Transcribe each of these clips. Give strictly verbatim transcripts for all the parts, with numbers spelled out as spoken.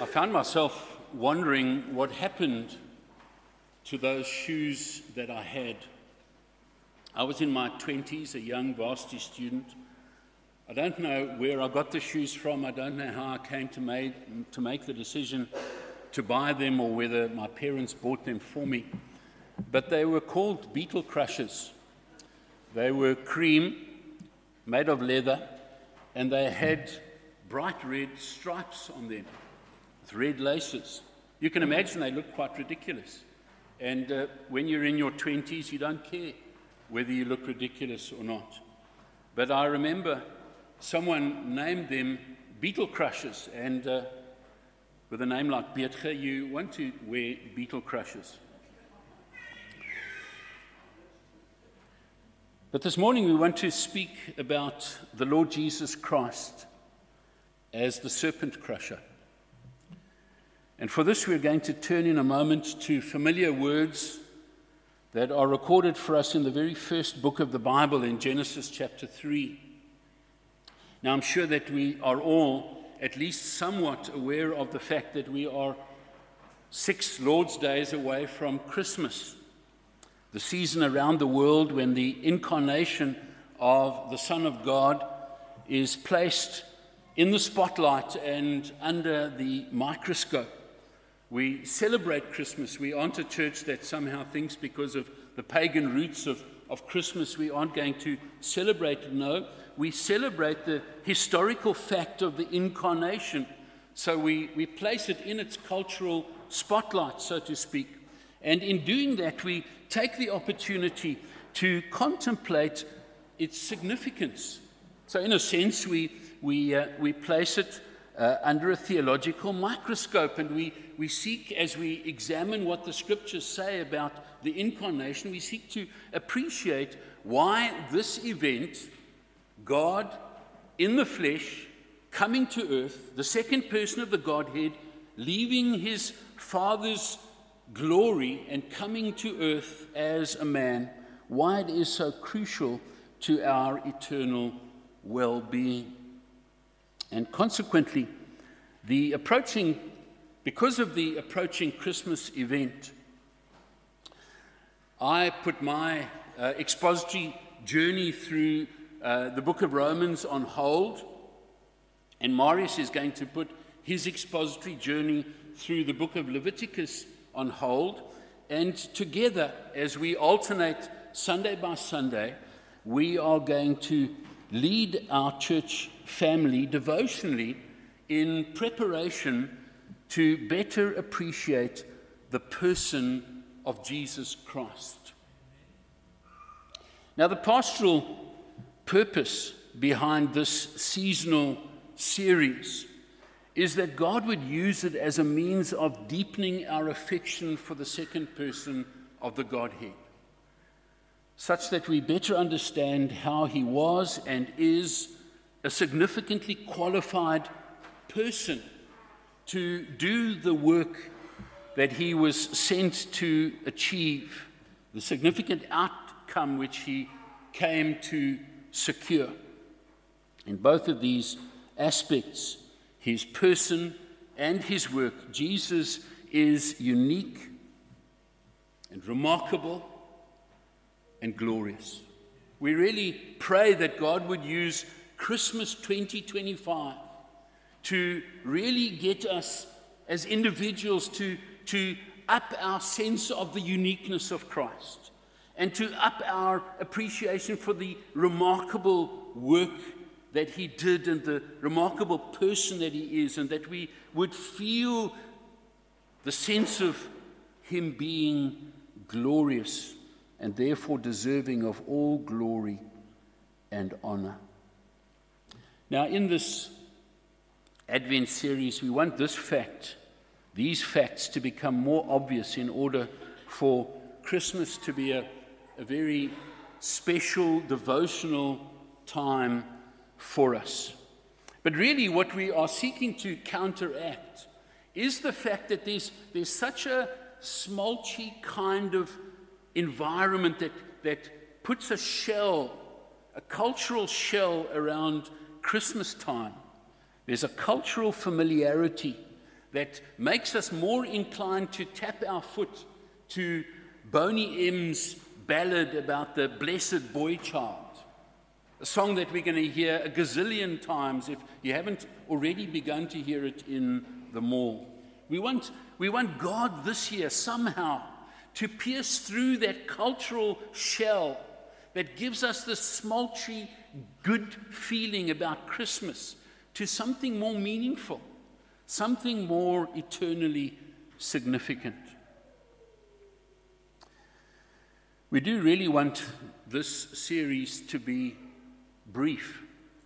found myself wondering what happened to those shoes that I had. I was in my twenties, a young varsity student. I don't know where I got the shoes from. I don't know how I came to make, to make the decision to buy them or whether my parents bought them for me. But they were called Beetle Crushers. They were cream, made of leather, and they had bright red stripes on them with red laces. You can imagine they look quite ridiculous. And uh, when you're in your twenties, you don't care whether you look ridiculous or not. But I remember someone named them Beetle Crushers, and uh, with a name like Beetge, you want to wear Beetle Crushers. But this morning we want to speak about the Lord Jesus Christ as the serpent crusher. And for this we're going to turn in a moment to familiar words that are recorded for us in the very first book of the Bible in Genesis chapter three. Now I'm sure that we are all at least somewhat aware of the fact that we are six Lord's Days away from Christmas, the season around the world when the incarnation of the Son of God is placed in the spotlight and under the microscope. We celebrate Christmas. We aren't a church that somehow thinks because of the pagan roots of, of Christmas we aren't going to celebrate it. No, we celebrate the historical fact of the incarnation. So we, we place it in its cultural spotlight, so to speak. And in doing that, we take the opportunity to contemplate its significance. So in a sense, we, we, uh, we place it uh, under a theological microscope, and we, we seek, as we examine what the scriptures say about the incarnation, we seek to appreciate why this event, God in the flesh, coming to earth, the second person of the Godhead, leaving his Father's glory and coming to earth as a man, why it is so crucial to our eternal well-being. And consequently, the approaching, because of the approaching Christmas event, I put my uh, expository journey through uh, the book of Romans on hold, and Marius is going to put his expository journey through the book of Leviticus on hold, and together, as we alternate Sunday by Sunday, we are going to lead our church family devotionally in preparation to better appreciate the person of Jesus Christ. Now, the pastoral purpose behind this seasonal series is that God would use it as a means of deepening our affection for the second person of the Godhead, such that we better understand how he was and is a significantly qualified person to do the work that he was sent to achieve, the significant outcome which he came to secure. In both of these aspects, his person and his work, Jesus is unique and remarkable and glorious. We really pray that God would use Christmas twenty twenty-five to really get us as individuals to, to up our sense of the uniqueness of Christ and to up our appreciation for the remarkable work that he did and the remarkable person that he is, and that we would feel the sense of him being glorious and therefore deserving of all glory and honor. Now, in this Advent series, we want this fact, these facts to become more obvious in order for Christmas to be a, a very special devotional time for us. But really what we are seeking to counteract is the fact that there's, there's such a smolchy kind of environment that, that puts a shell, a cultural shell around Christmas time. There's a cultural familiarity that makes us more inclined to tap our foot to Boney M's ballad about the blessed boy child, a song that we're going to hear a gazillion times if you haven't already begun to hear it in the mall. We want, we want God this year somehow to pierce through that cultural shell that gives us this smolty, good feeling about Christmas to something more meaningful, something more eternally significant. We do really want this series to be brief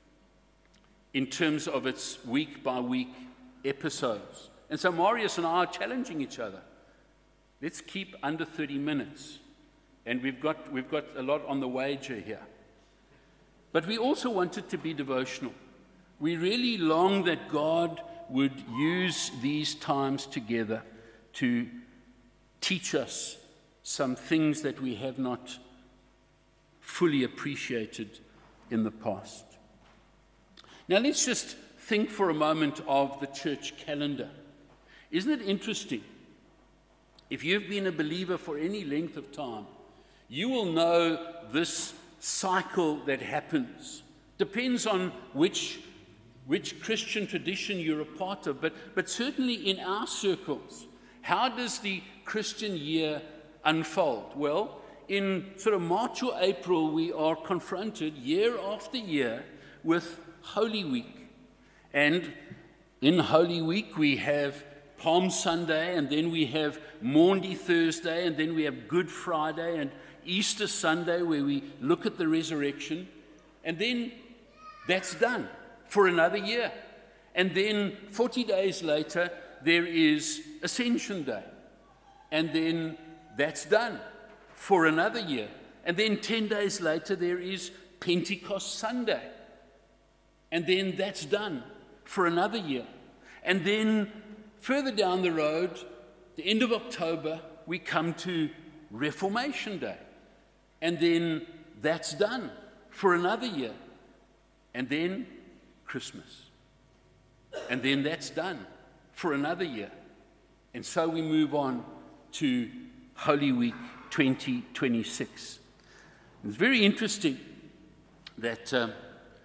in terms of its week-by-week episodes. And so Marius and I are challenging each other. Let's keep under thirty minutes. And we've got, we've got a lot on the wager here. But we also want it to be devotional. We really long that God would use these times together to teach us some things that we have not fully appreciated in the past. Now let's just think for a moment of the church calendar. Isn't it interesting? If you've been a believer for any length of time, you will know this cycle that happens. Depends on which, which Christian tradition you're a part of, but, but certainly in our circles, how does the Christian year unfold? Well, in sort of March or April, we are confronted year after year with Holy Week. And in Holy Week, we have Palm Sunday, and then we have Maundy Thursday, and then we have Good Friday, and Easter Sunday, where we look at the resurrection. And then that's done for another year. And then forty days later, there is Ascension Day. And then that's done for another year. And then ten days later, there is Pentecost Sunday. And then that's done for another year. And then further down the road, the end of October, we come to Reformation Day. And then that's done for another year. And then Christmas. And then that's done for another year. And so we move on to Holy Week twenty twenty-six. It's very interesting that um,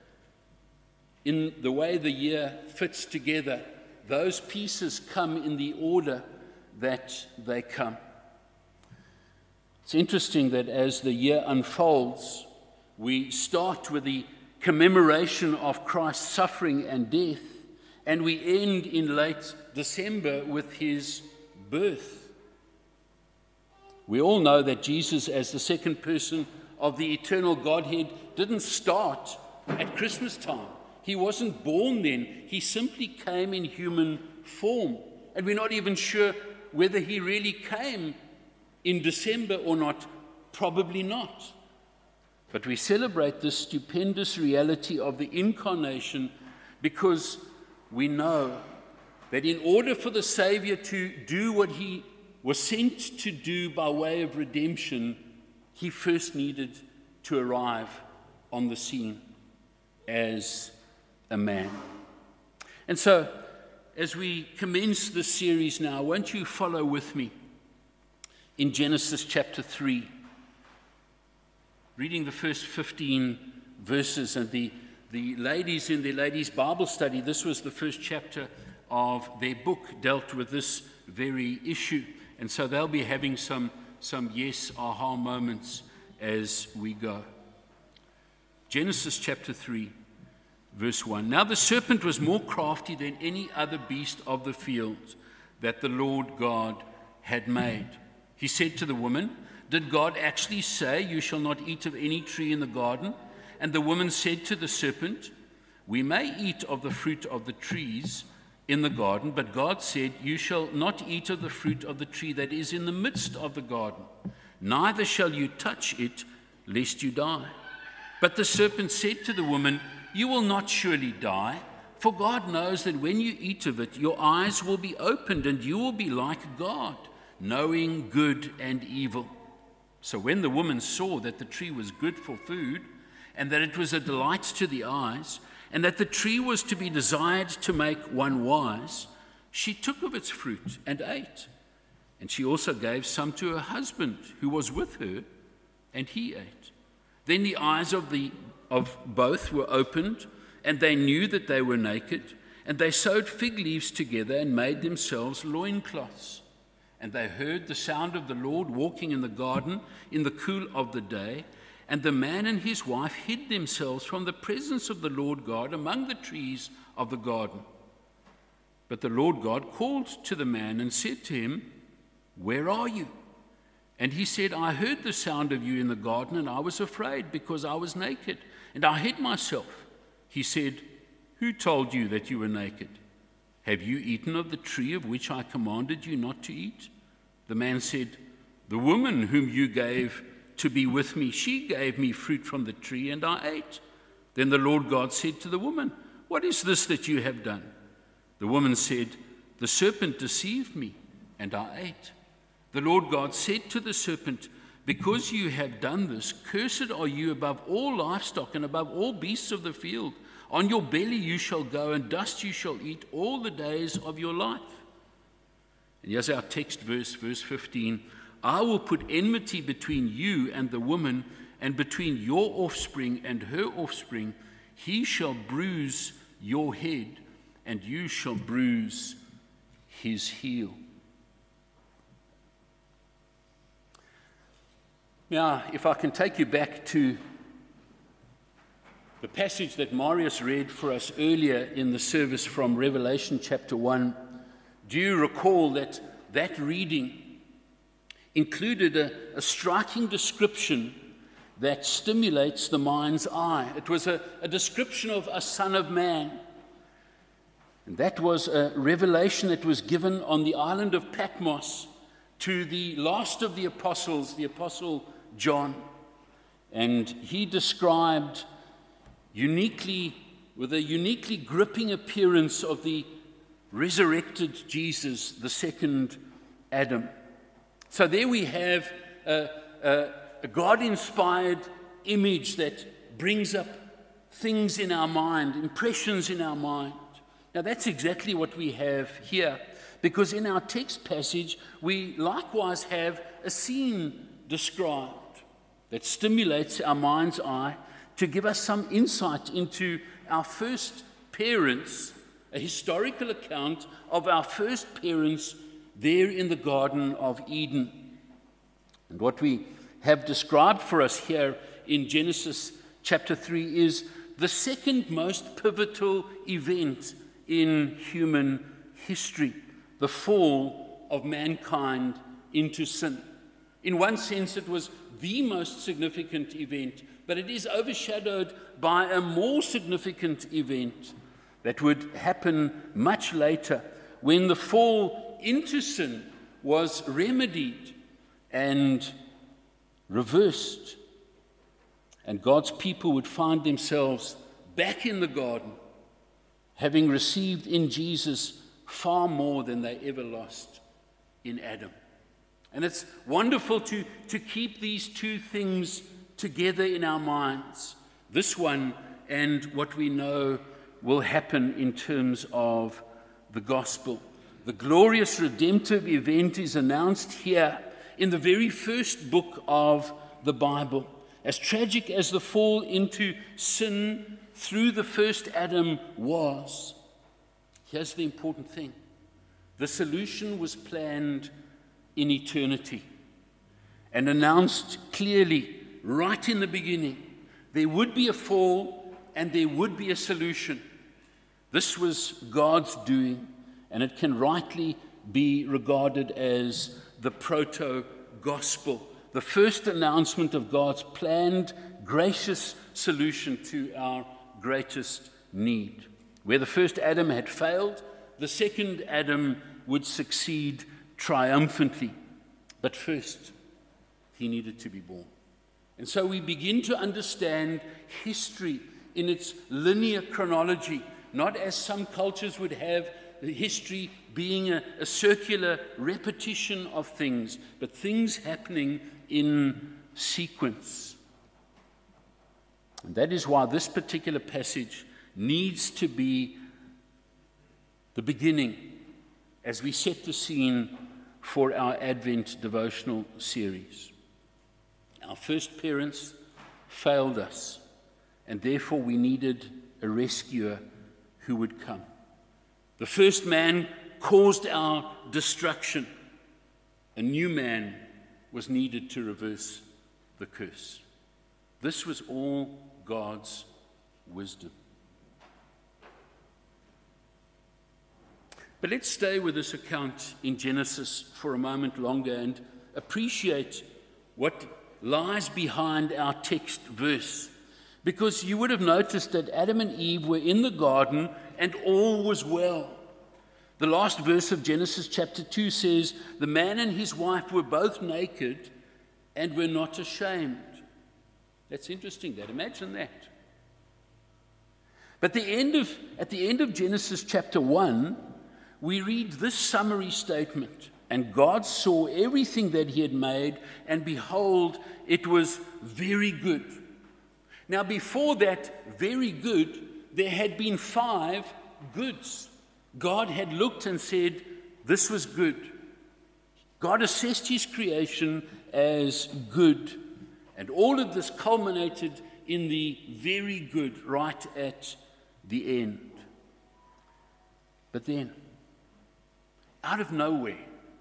in the way the year fits together, those pieces come in the order that they come. It's interesting that as the year unfolds, we start with the commemoration of Christ's suffering and death, and we end in late December with his birth. We all know that Jesus, as the second person of the eternal Godhead, didn't start at Christmas time. He wasn't born then. He simply came in human form. And we're not even sure whether he really came in December or not. Probably not. But we celebrate this stupendous reality of the incarnation because we know that in order for the Savior to do what he was sent to do by way of redemption, he first needed to arrive on the scene as a man. And so, as we commence this series now, won't you follow with me in Genesis chapter three, reading the first fifteen verses. And the, the ladies in their ladies' Bible study, this was the first chapter of their book, dealt with this very issue. And so they'll be having some, some yes, aha moments as we go. Genesis chapter three. Verse one, now the serpent was more crafty than any other beast of the field that the Lord God had made. He said to the woman, did God actually say, you shall not eat of any tree in the garden? And the woman said to the serpent, we may eat of the fruit of the trees in the garden, but God said, you shall not eat of the fruit of the tree that is in the midst of the garden, neither shall you touch it, lest you die. But the serpent said to the woman, you will not surely die, for God knows that when you eat of it, your eyes will be opened, and you will be like God, knowing good and evil. So when the woman saw that the tree was good for food, and that it was a delight to the eyes, and that the tree was to be desired to make one wise, She took of its fruit and ate, and she also gave some to her husband who was with her, and he ate. Then the eyes of the of both were opened, and they knew that they were naked, and they sewed fig leaves together and made themselves loincloths. And they heard the sound of the Lord walking in the garden in the cool of the day, and the man and his wife hid themselves from the presence of the Lord God among the trees of the garden. But the Lord God called to the man and said to him, "Where are you?" And he said, "I heard the sound of you in the garden, and I was afraid because I was naked, and I hid myself." He said, "Who told you that you were naked? Have you eaten of the tree of which I commanded you not to eat?" The man said, "The woman whom you gave to be with me, she gave me fruit from the tree, and I ate." Then the Lord God said to the woman, "What is this that you have done?" The woman said, "The serpent deceived me, and I ate." The Lord God said to the serpent, "Because you have done this, cursed are you above all livestock and above all beasts of the field. On your belly you shall go, and dust you shall eat all the days of your life." And here's our text verse, verse fifteen. "I will put enmity between you and the woman, and between your offspring and her offspring. He shall bruise your head, and you shall bruise his heel." Now, if I can take you back to the passage that Marius read for us earlier in the service from Revelation chapter one, do you recall that that reading included a, a striking description that stimulates the mind's eye? It was a, a description of a son of man. And that was a revelation that was given on the island of Patmos to the last of the apostles, the apostle John. And he described uniquely, with a uniquely gripping appearance of the resurrected Jesus, the second Adam. So there we have a, a, a God-inspired image that brings up things in our mind, impressions in our mind. Now that's exactly what we have here, because in our text passage we likewise have a scene described that stimulates our mind's eye to give us some insight into our first parents, a historical account of our first parents there in the Garden of Eden. And what we have described for us here in Genesis chapter three is the second most pivotal event in human history, the fall of mankind into sin. In one sense, it was the most significant event, but it is overshadowed by a more significant event that would happen much later, when the fall into sin was remedied and reversed, and God's people would find themselves back in the garden, having received in Jesus far more than they ever lost in Adam. And it's wonderful to, to keep these two things together in our minds, this one and what we know will happen in terms of the gospel. The glorious redemptive event is announced here in the very first book of the Bible. As tragic as the fall into sin through the first Adam was, here's the important thing. The solution was planned in eternity and announced clearly right in the beginning. There would be a fall and there would be a solution. This was God's doing, and it can rightly be regarded as the proto-gospel, the first announcement of God's planned, gracious solution to our greatest need. Where the first Adam had failed, the second Adam would succeed triumphantly. But first, he needed to be born. And so we begin to understand history in its linear chronology, not as some cultures would have the history being a, a circular repetition of things, but things happening in sequence. And that is why this particular passage needs to be the beginning as we set the scene for our Advent devotional series. Our first parents failed us, and therefore we needed a rescuer who would come. The first man caused our destruction. A new man was needed to reverse the curse. This was all God's wisdom. But let's stay with this account in Genesis for a moment longer and appreciate what lies behind our text verse. Because you would have noticed that Adam and Eve were in the garden and all was well. The last verse of Genesis chapter two says, the man and his wife were both naked and were not ashamed. That's interesting, that. Imagine that. But the end of, at the end of Genesis chapter one, we read this summary statement. And God saw everything that he had made, and behold, it was very good. Now, before that very good, there had been five goods. God had looked and said, this was good. God assessed his creation as good. And all of this culminated in the very good right at the end. But then, out of nowhere,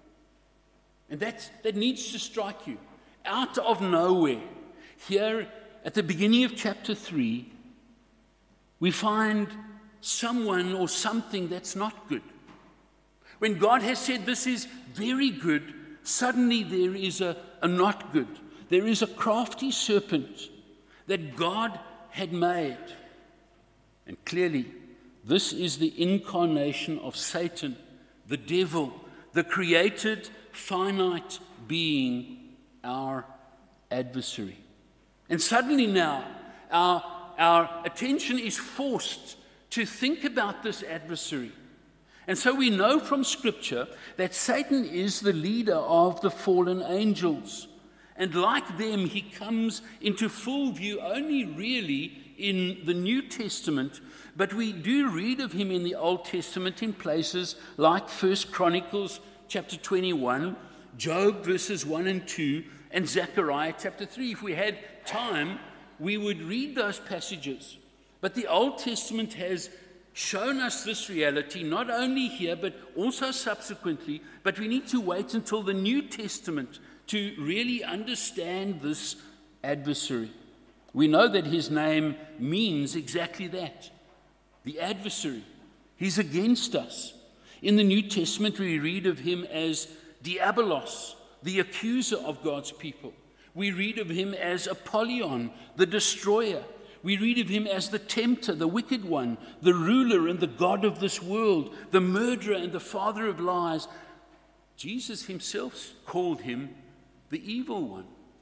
and that's, that needs to strike you, out of nowhere, here at the beginning of chapter three, we find someone or something that's not good. When God has said this is very good, suddenly there is a, a not good. There is a crafty serpent that God had made. And clearly, this is the incarnation of Satan, the devil, the created, finite being, our adversary. And suddenly now, our, our attention is forced to think about this adversary. And so we know from Scripture that Satan is the leader of the fallen angels. And like them, he comes into full view only really in the New Testament, but we do read of him in the Old Testament in places like First Chronicles chapter twenty-one, Job verses one and two, and Zechariah chapter three. If we had time, we would read those passages. But the Old Testament has shown us this reality, not only here, but also subsequently. But we need to wait until the New Testament to really understand this adversary. We know that his name means exactly that, the adversary. He's against us. In the New Testament, we read of him as Diabolos, the accuser of God's people. We read of him as Apollyon, the destroyer. We read of him as the tempter, the wicked one, the ruler and the god of this world, the murderer and the father of lies. Jesus himself called him the evil one.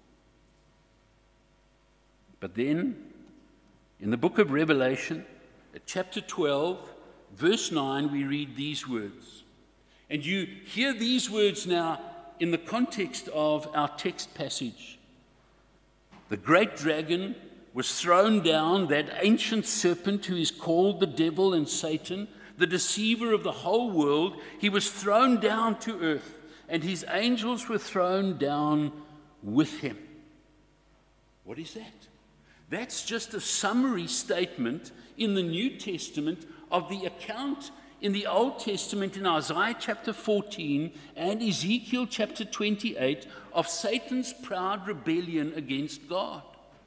But then, in the book of Revelation, at chapter twelve, verse nine, we read these words. And you hear these words now in the context of our text passage. The great dragon was thrown down, that ancient serpent who is called the devil and Satan, the deceiver of the whole world. He was thrown down to earth, and his angels were thrown down with him. What is that? That's just a summary statement in the New Testament of the account in the Old Testament in Isaiah chapter fourteen and Ezekiel chapter twenty-eight of Satan's proud rebellion against God.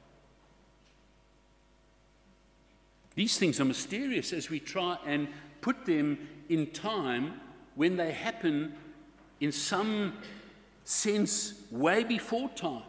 These things are mysterious as we try and put them in time when they happen in some sense way before time.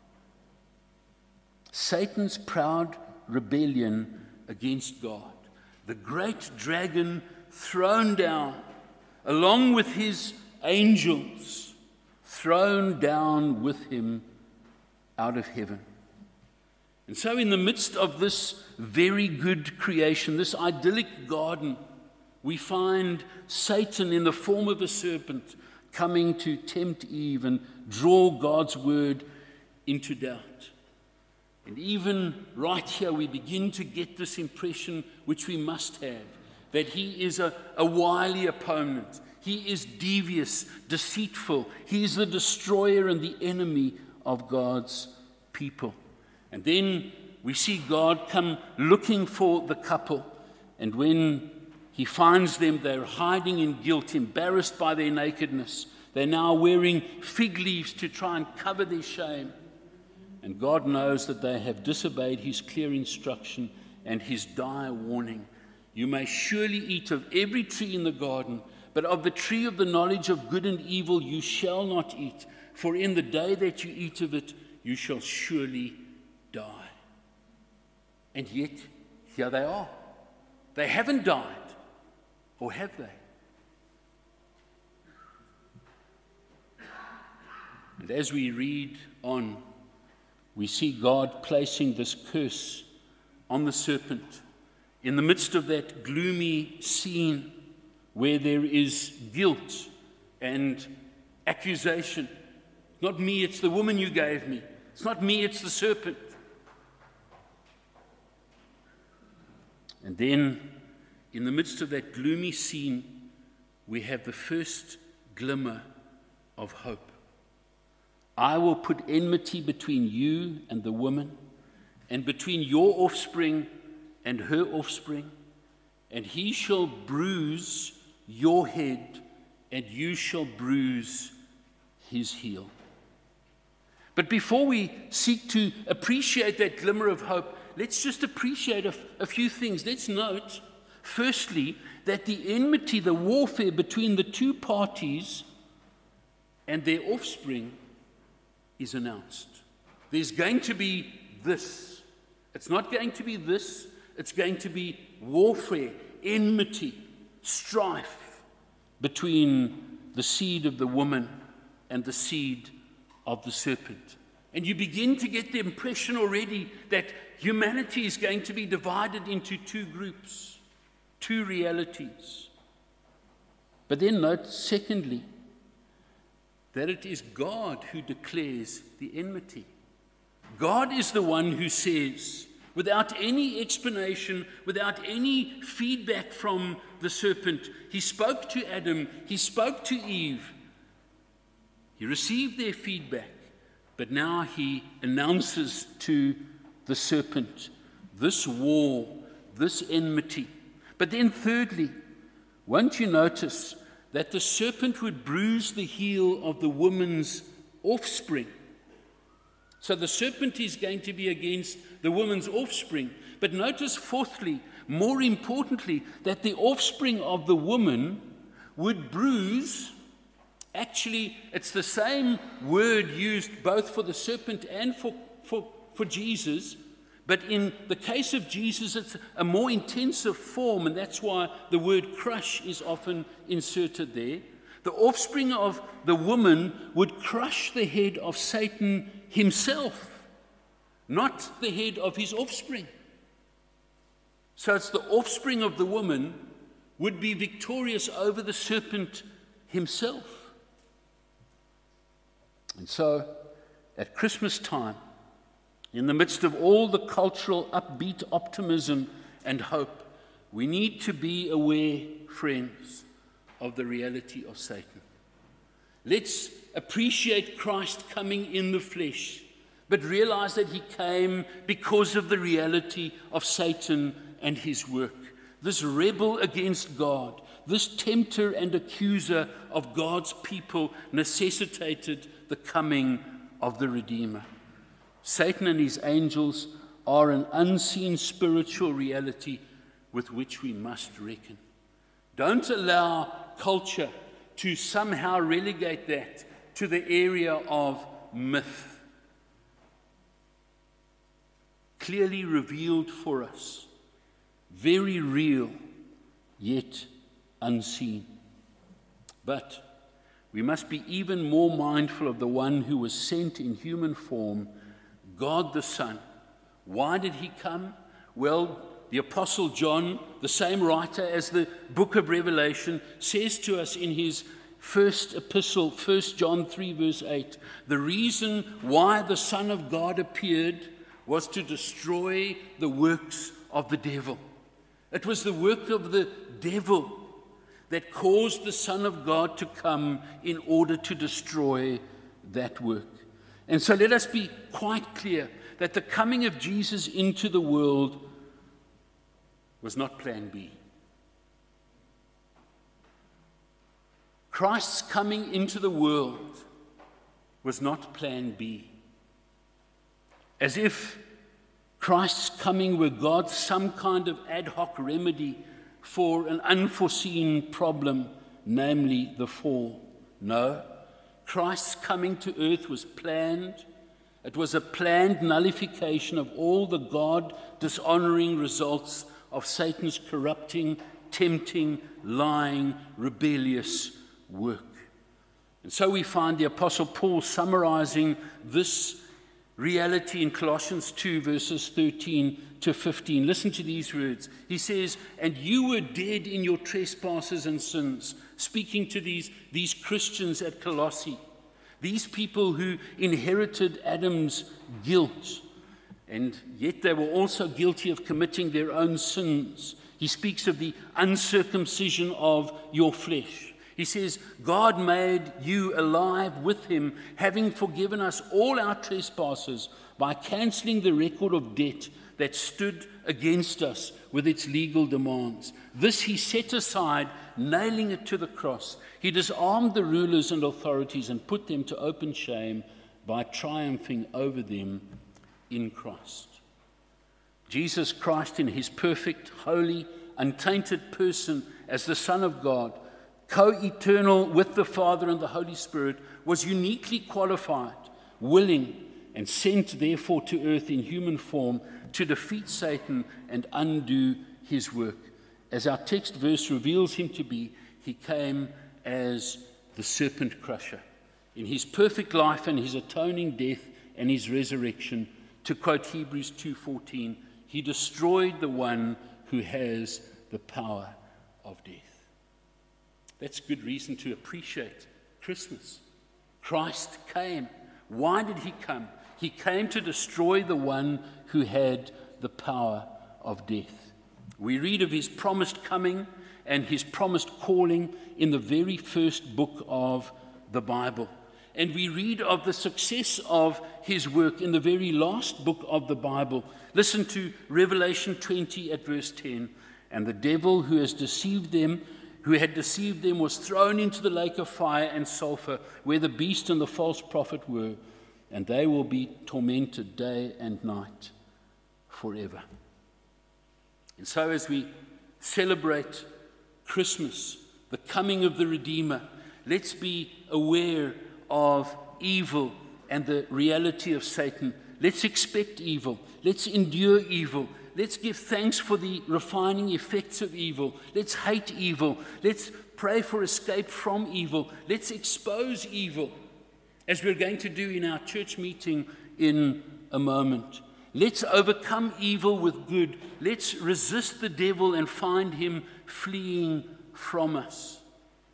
Satan's proud rebellion against God. The great dragon thrown down, along with his angels, thrown down with him out of heaven. And so in the midst of this very good creation, this idyllic garden, we find Satan in the form of a serpent coming to tempt Eve and draw God's word into doubt. And even right here, we begin to get this impression, which we must have, that he is a, a wily opponent. He is devious, deceitful. He is the destroyer and the enemy of God's people. And then we see God come looking for the couple. And when he finds them, they're hiding in guilt, embarrassed by their nakedness. They're now wearing fig leaves to try and cover their shame. And God knows that they have disobeyed his clear instruction and his dire warning. You may surely eat of every tree in the garden, but of the tree of the knowledge of good and evil you shall not eat, for in the day that you eat of it, you shall surely die. And yet, here they are. They haven't died, or have they? And as we read on, we see God placing this curse on the serpent in the midst of that gloomy scene where there is guilt and accusation. Not me, it's the woman you gave me. It's not me, it's the serpent. And then, in the midst of that gloomy scene, we have the first glimmer of hope. I will put enmity between you and the woman, and between your offspring and her offspring, and he shall bruise your head, and you shall bruise his heel. But before we seek to appreciate that glimmer of hope, let's just appreciate a, a few things. Let's note, firstly, that the enmity, the warfare between the two parties and their offspring is announced. There's going to be this. It's not going to be this. It's going to be warfare, enmity, strife between the seed of the woman and the seed of the serpent. And you begin to get the impression already that humanity is going to be divided into two groups, two realities. But then note, secondly, that it is God who declares the enmity. God is the one who says, without any explanation, without any feedback from the serpent, he spoke to Adam, he spoke to Eve, he received their feedback, but now he announces to the serpent this war, this enmity. But then thirdly, won't you notice that the serpent would bruise the heel of the woman's offspring? So the serpent is going to be against the woman's offspring. But notice, fourthly, more importantly, that the offspring of the woman would bruise. Actually, it's the same word used both for the serpent and for, for, for Jesus. But in the case of Jesus, it's a more intensive form, and that's why the word crush is often inserted there. The offspring of the woman would crush the head of Satan himself, not the head of his offspring. So it's the offspring of the woman would be victorious over the serpent himself. And so, at Christmas time, in the midst of all the cultural upbeat optimism and hope, we need to be aware, friends, of the reality of Satan. Let's appreciate Christ coming in the flesh, but realize that he came because of the reality of Satan and his work. This rebel against God, this tempter and accuser of God's people necessitated the coming of the Redeemer. Satan and his angels are an unseen spiritual reality with which we must reckon. Don't allow culture to somehow relegate that to the area of myth. Clearly revealed for us, very real, yet unseen. But we must be even more mindful of the one who was sent in human form, God the Son. Why did he come? Well, the Apostle John, the same writer as the book of Revelation, says to us in his first epistle, First John three, verse eight, the reason why the Son of God appeared was to destroy the works of the devil. It was the work of the devil that caused the Son of God to come in order to destroy that work. And so let us be quite clear that the coming of Jesus into the world was not plan B. Christ's coming into the world was not plan B. As if Christ's coming were God's some kind of ad hoc remedy for an unforeseen problem, namely the fall. No, Christ's coming to earth was planned. It was a planned nullification of all the God-dishonoring results of Satan's corrupting, tempting, lying, rebellious work. And so we find the Apostle Paul summarizing this reality in Colossians two, verses thirteen to fifteen. Listen to these words. He says, "And you were dead in your trespasses and sins," speaking to these, these Christians at Colossae, these people who inherited Adam's guilt, and yet they were also guilty of committing their own sins. He speaks of the uncircumcision of your flesh. He says, God made you alive with him, having forgiven us all our trespasses by cancelling the record of debt that stood against us with its legal demands. This he set aside, nailing it to the cross. He disarmed the rulers and authorities and put them to open shame by triumphing over them in Christ. Jesus Christ, in his perfect, holy, untainted person as the Son of God, co-eternal with the Father and the Holy Spirit, was uniquely qualified, willing, and sent therefore to earth in human form to defeat Satan and undo his work. As our text verse reveals him to be, he came as the serpent crusher. In his perfect life and his atoning death and his resurrection, to quote Hebrews two fourteen, he destroyed the one who has the power of death. That's good reason to appreciate Christmas. Christ came. Why did he come? He came to destroy the one who had the power of death. We read of his promised coming and his promised calling in the very first book of the Bible. And we read of the success of his work in the very last book of the Bible. Listen to Revelation twenty at verse ten. "And the devil who has deceived them who had deceived them was thrown into the lake of fire and sulfur, where the beast and the false prophet were, and they will be tormented day and night forever." And so as we celebrate Christmas, the coming of the Redeemer, let's be aware of evil and the reality of Satan. Let's expect evil. Let's endure evil. Let's give thanks for the refining effects of evil. Let's hate evil. Let's pray for escape from evil. Let's expose evil, as we're going to do in our church meeting in a moment. Let's overcome evil with good. Let's resist the devil and find him fleeing from us.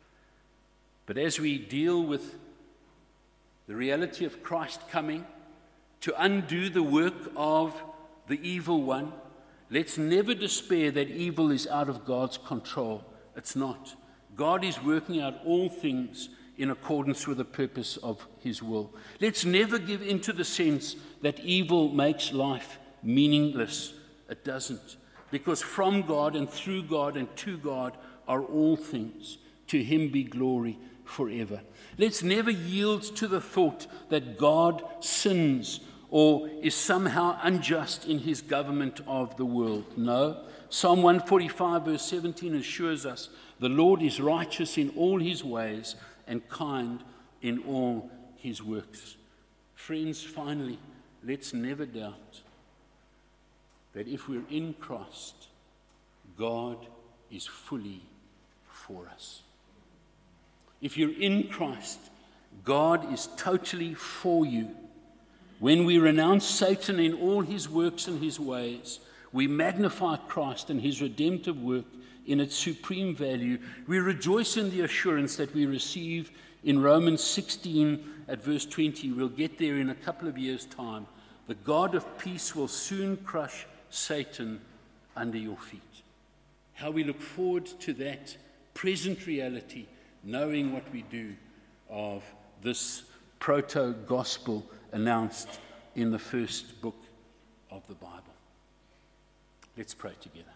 But as we deal with the reality of Christ coming to undo the work of the evil one, let's never despair that evil is out of God's control. It's not. God is working out all things in accordance with the purpose of his will. Let's never give in to the sense that evil makes life meaningless. It doesn't. Because from God and through God and to God are all things. To him be glory forever. Let's never yield to the thought that God sins or is somehow unjust in his government of the world. No. Psalm one forty-five verse seventeen assures us, the Lord is righteous in all his ways and kind in all his works. Friends, finally, let's never doubt that if we're in Christ, God is fully for us. If you're in Christ, God is totally for you. When we renounce Satan in all his works and his ways, we magnify Christ and his redemptive work in its supreme value. We rejoice in the assurance that we receive in Romans sixteen at verse twenty. We'll get there in a couple of years' time. The God of peace will soon crush Satan under your feet. How we look forward to that present reality, knowing what we do of this proto-gospel announced in the first book of the Bible. Let's pray together.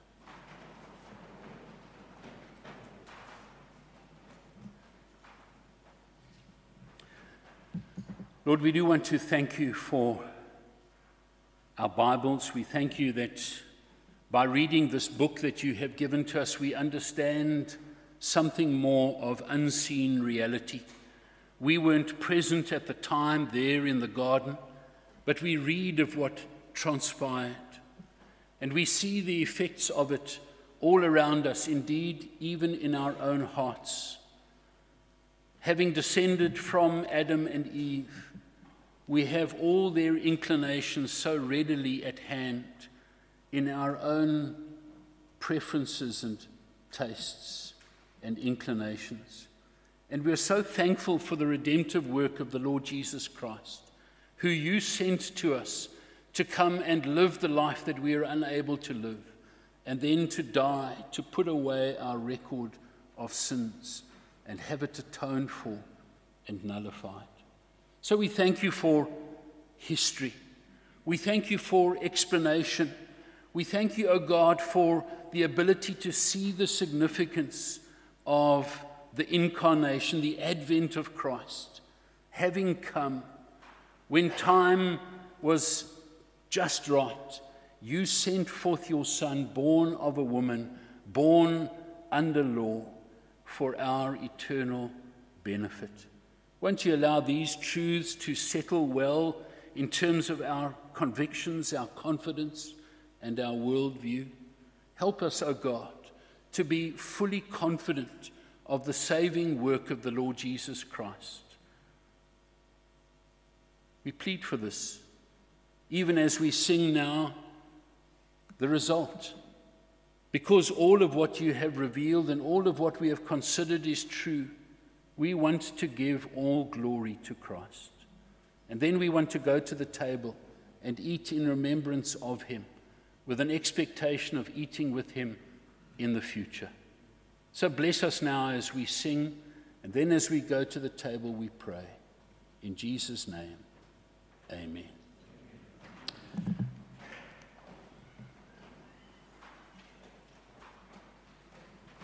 Lord, we do want to thank you for our Bibles. We thank you that by reading this book that you have given to us, we understand something more of unseen reality. We weren't present at the time there in the garden, but we read of what transpired. And we see the effects of it all around us, indeed, even in our own hearts. Having descended from Adam and Eve, we have all their inclinations so readily at hand in our own preferences and tastes and inclinations. And we're so thankful for the redemptive work of the Lord Jesus Christ, who you sent to us to come and live the life that we are unable to live, and then to die, to put away our record of sins and have it atoned for and nullified. So we thank you for history. We thank you for explanation. We thank you, O God, for the ability to see the significance of the incarnation, the advent of Christ, having come when time was just right. You sent forth your Son, born of a woman, born under law, for our eternal benefit. Won't you allow these truths to settle well in terms of our convictions, our confidence, and our worldview? Help us, O God, to be fully confident of the saving work of the Lord Jesus Christ. We plead for this, even as we sing now the result. Because all of what you have revealed and all of what we have considered is true, we want to give all glory to Christ. And then we want to go to the table and eat in remembrance of him, with an expectation of eating with him in the future. So bless us now as we sing, and then as we go to the table we pray. In Jesus' name, amen.